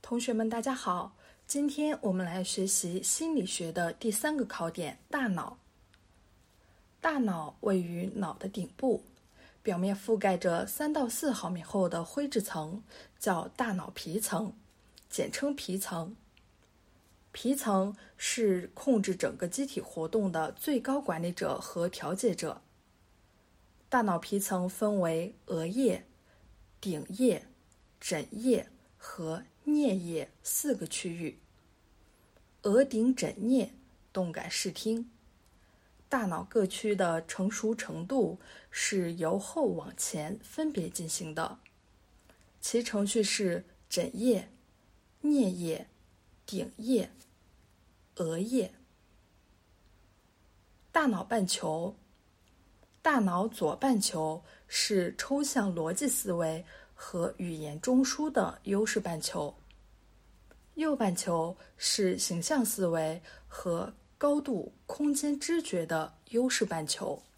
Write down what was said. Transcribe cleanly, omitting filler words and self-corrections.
同学们，大家好！今天我们来学习心理学的第3个考点——大脑。大脑位于脑的顶部，表面覆盖着3到4毫米厚的灰质层，叫大脑皮层，简称皮层。皮层是控制整个机体活动的最高管理者和调节者。大脑皮层分为额叶、顶叶、枕叶和颞叶4个区域。额顶枕颞动感视听。大脑各区的成熟程度是由后往前分别进行的，其程序是枕叶、颞叶、顶叶、额叶。大脑半球。大脑左半球是抽象逻辑思维和语言中枢的优势半球，右半球是形象思维和高度空间知觉的优势半球。